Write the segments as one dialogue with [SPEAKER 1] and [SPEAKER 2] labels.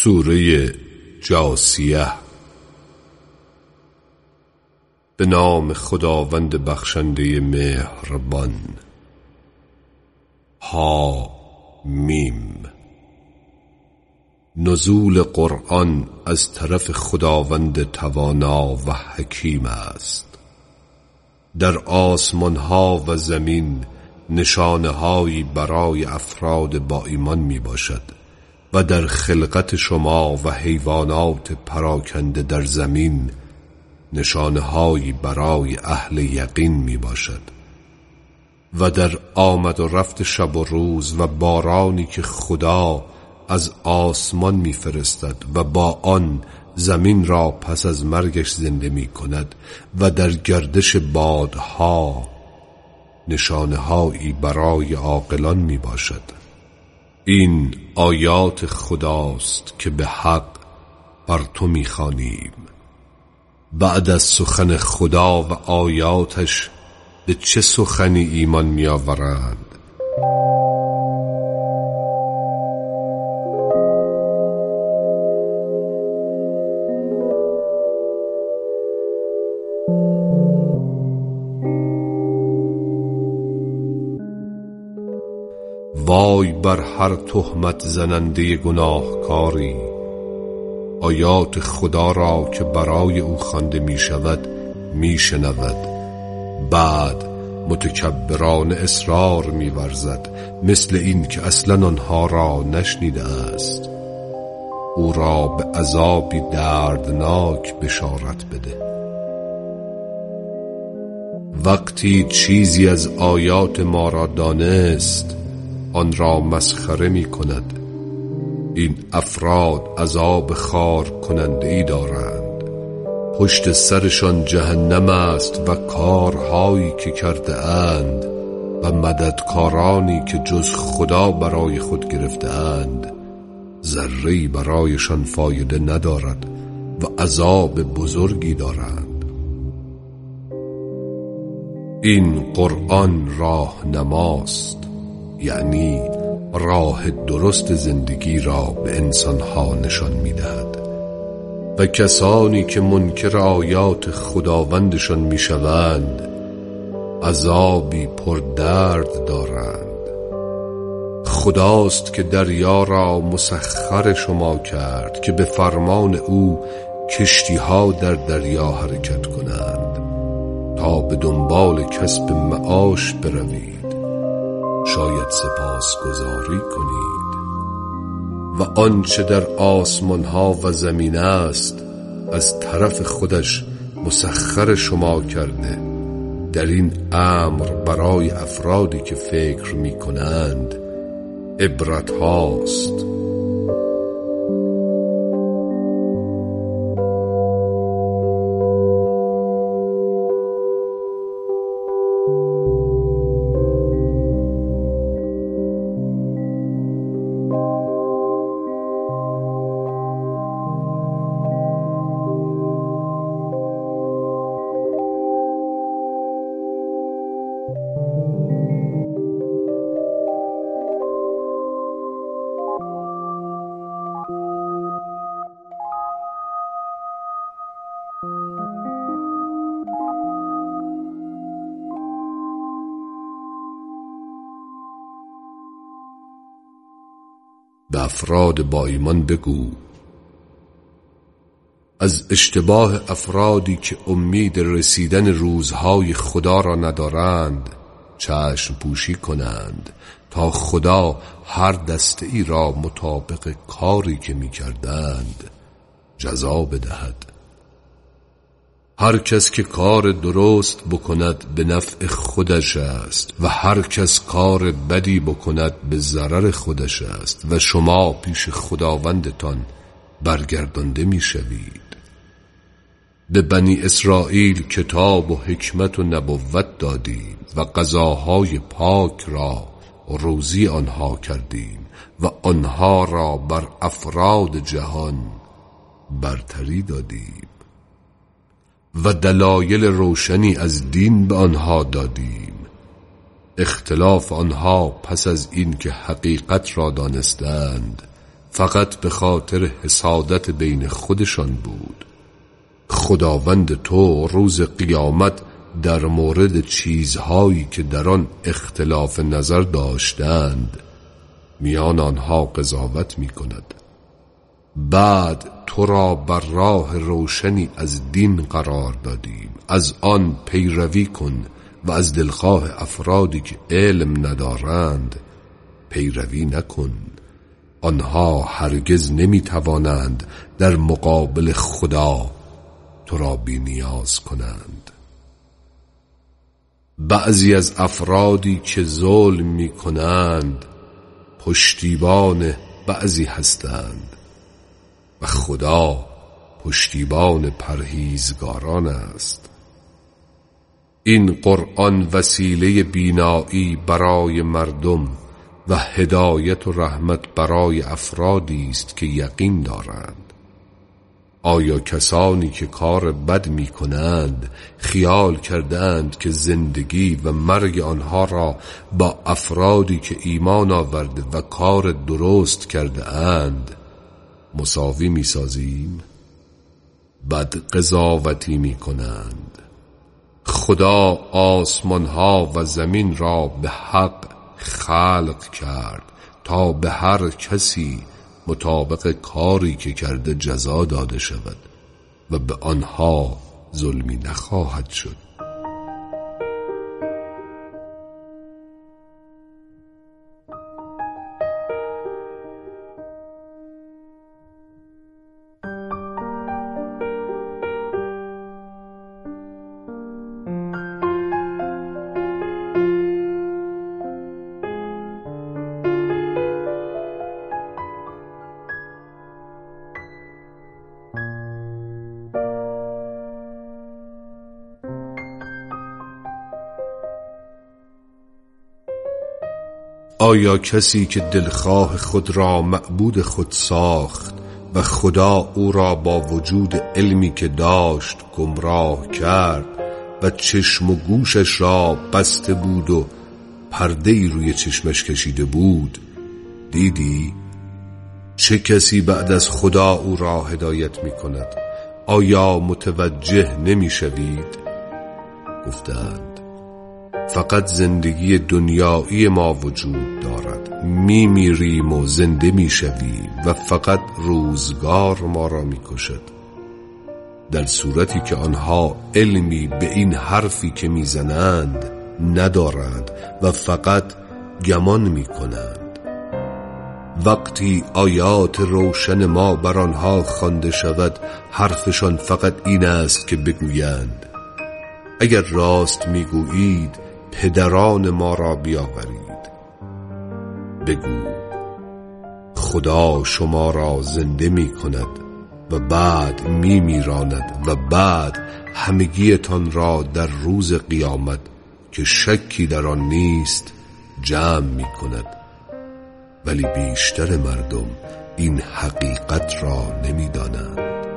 [SPEAKER 1] سوره جاثیه. به نام خداوند بخشنده مهربان. ها میم. نزول قرآن از طرف خداوند توانا و حکیم است. در آسمان ها و زمین نشانه هایی برای افراد با ایمان می باشد و در خلقت شما و حیوانات پراکنده در زمین نشانه هایی برای اهل یقین می باشد و در آمد و رفت شب و روز و بارانی که خدا از آسمان می فرستد و با آن زمین را پس از مرگش زنده می کند و در گردش بادها نشانه هایی برای عاقلان می باشد. این آیات خداست که به حق بر تو می خوانیم. بعد از سخن خدا و آیاتش به چه سخنی ایمان می آورند؟ وای بر هر تهمت زننده گناهکاری. آیات خدا را که برای او خوانده می شود می شنود، بعد متکبرانه اصرار می ورزد، مثل این که اصلا آنها را نشنیده است. او را به عذابی دردناک بشارت بده. وقتی چیزی از آیات ما را دانست آن را مسخره می کند. این افراد عذاب خار کننده ای دارند. پشت سرشان جهنم است و کارهایی که کرده اند و مددکارانی که جز خدا برای خود گرفته اند ذره‌ای برایشان فایده ندارد و عذاب بزرگی دارند. این قرآن راهنماست، یعنی راه درست زندگی را به انسانها نشان می‌دهد و کسانی که منکر آیات خداوندشان می‌شوند عذابی پردرد دارند. خداست که دریا را مسخر شما کرد که به فرمان او کشتی‌ها در دریا حرکت کنند تا به دنبال کسب معاش بروید. شاید سپاسگزاری کنید. و آنچه در آسمان ها و زمین است از طرف خودش مسخر شما کرده. در این امر برای افرادی که فکر می کنند عبرت هاست. به افراد با ایمان بگو از اشتباه افرادی که امید رسیدن روزهای خدا را ندارند چشم پوشی کنند تا خدا هر دسته ای را مطابق کاری که می کردند جزا بدهد. هر کس که کار درست بکند به نفع خودش است و هر کس کار بدی بکند به ضرر خودش است و شما پیش خداوندتان برگردانده می شوید. به بنی اسرائیل کتاب و حکمت و نبوت دادیم و غذاهای پاک را روزی آنها کردیم و آنها را بر افراد جهان برتری دادیم و دلایل روشنی از دین به آنها دادیم. اختلاف آنها پس از این که حقیقت را دانستند فقط به خاطر حسادت بین خودشان بود. خداوند تو روز قیامت در مورد چیزهایی که در آن اختلاف نظر داشتند میان آنها قضاوت می کند. بعد تو را بر راه روشنی از دین قرار دادیم، از آن پیروی کن و از دلخواه افرادی که علم ندارند پیروی نکن. آنها هرگز نمی توانند در مقابل خدا تو را بی نیاز کنند. بعضی از افرادی که ظلم می کنند پشتیبان بعضی هستند و خدا پشتیبان پرهیزگاران است. این قرآن وسیله بینایی برای مردم و هدایت و رحمت برای افرادی است که یقین دارند. آیا کسانی که کار بد می کنند خیال کردند که زندگی و مرگ آنها را با افرادی که ایمان آورده و کار درست کرده اند مساوی می سازیم؟ بد قضاوتی می کنند. خدا آسمانها و زمین را به حق خلق کرد تا به هر کسی مطابق کاری که کرده جزا داده شود و به آنها ظلمی نخواهد شد. آیا کسی که دلخواه خود را معبود خود ساخت و خدا او را با وجود علمی که داشت گمراه کرد و چشم و گوشش را بسته بود و پرده‌ای روی چشمش کشیده بود، دیدی؟ چه کسی بعد از خدا او را هدایت می کند؟ آیا متوجه نمی شوید؟ گفتند فقط زندگی دنیایی ما وجود دارد، میمیریم و زنده میشویم و فقط روزگار ما را میکشد. در صورتی که آنها علمی به این حرفی که میزنند ندارند و فقط گمان میکنند. وقتی آیات روشن ما بر آنها خوانده شود حرفشان فقط این است که بگویند اگر راست میگویید پدران ما را بیاورید. بگو خدا شما را زنده می کند و بعد می میراند و بعد همگیتان را در روز قیامت که شکی در آن نیست جمع می کند. ولی بیشتر مردم این حقیقت را نمی دانند.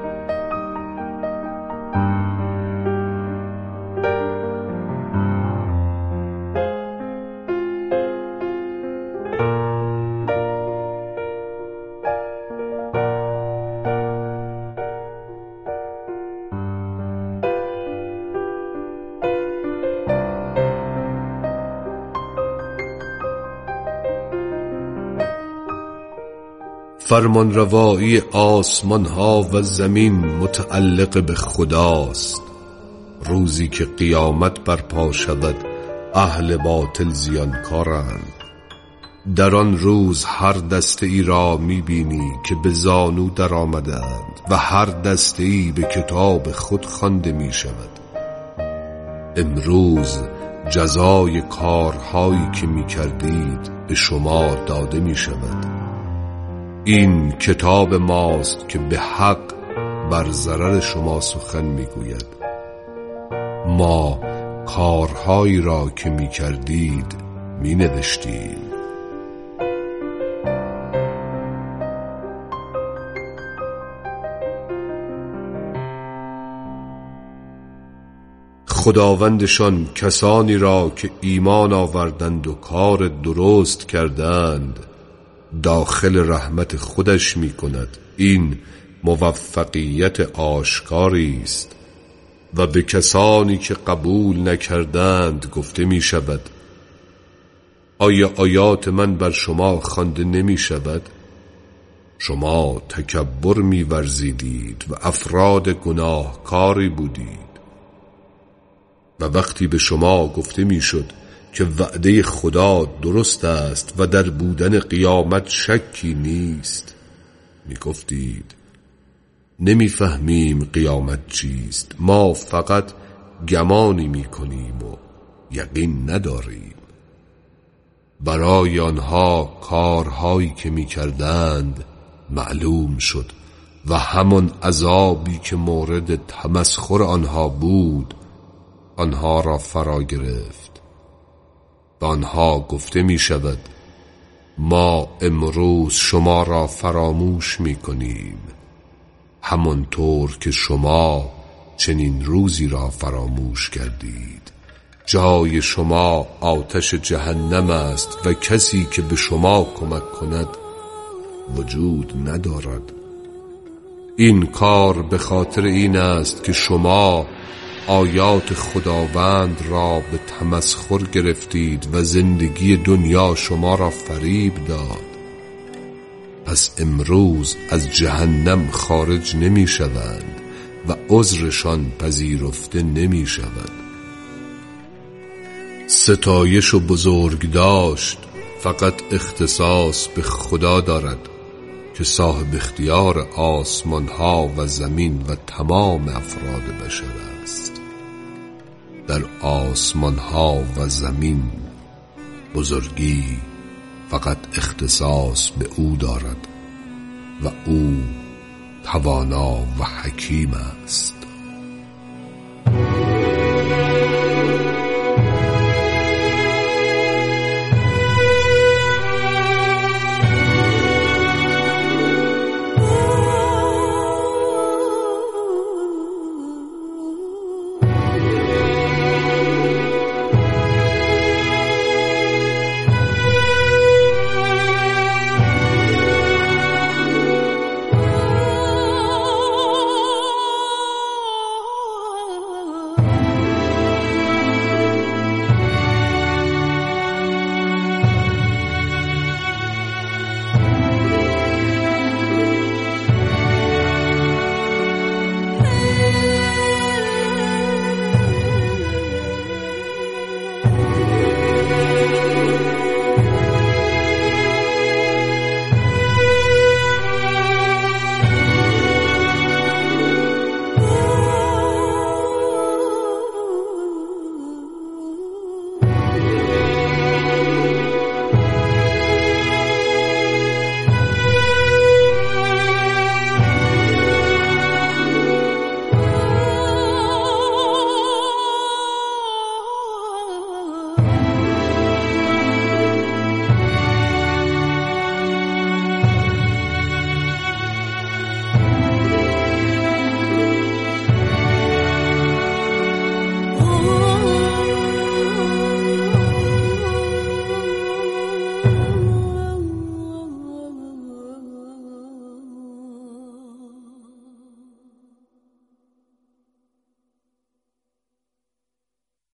[SPEAKER 1] فرمانروایی آسمان ها و زمین متعلق به خداست. روزی که قیامت برپا شود اهل باطل زیانکارند. در آن روز هر دسته ای را میبینی که به زانو در آمدند و هر دسته ای به کتاب خود خوانده می شود. امروز جزای کارهایی که می کردید به شما داده می شود. این کتاب ماست که به حق بر ضرر شما سخن می گوید. ما کارهایی را که می کردید می نوشتیم. خداوندشان کسانی را که ایمان آوردند و کار درست کردند داخل رحمت خودش می کند. این موفقیت آشکاری است و به کسانی که قبول نکردند گفته می شود آیا آیات من بر شما خوانده نمی شود؟ شما تکبر می ورزیدید و افراد گناهکاری بودید و وقتی به شما گفته می شد که وعده خدا درست است و در بودن قیامت شکی نیست، می گفتید نمی فهمیم قیامت چیست، ما فقط گمانی می کنیم و یقین نداریم. برای آنها کارهایی که می کردند معلوم شد و همان عذابی که مورد تمسخر آنها بود آنها را فرا گرفت. به آنها گفته می شود ما امروز شما را فراموش می کنیم همانطور که شما چنین روزی را فراموش کردید. جای شما آتش جهنم است و کسی که به شما کمک کند وجود ندارد. این کار به خاطر این است که شما آیات خداوند را به تمسخر گرفتید و زندگی دنیا شما را فریب داد. پس امروز از جهنم خارج نمی شوند و عذرشان پذیرفته نمی شود. ستایش و بزرگداشت فقط اختصاص به خدا دارد که صاحب اختیار آسمان ها و زمین و تمام افراد بشر است. در آسمان ها و زمین بزرگی فقط اختصاص به او دارد و او توانا و حکیم است.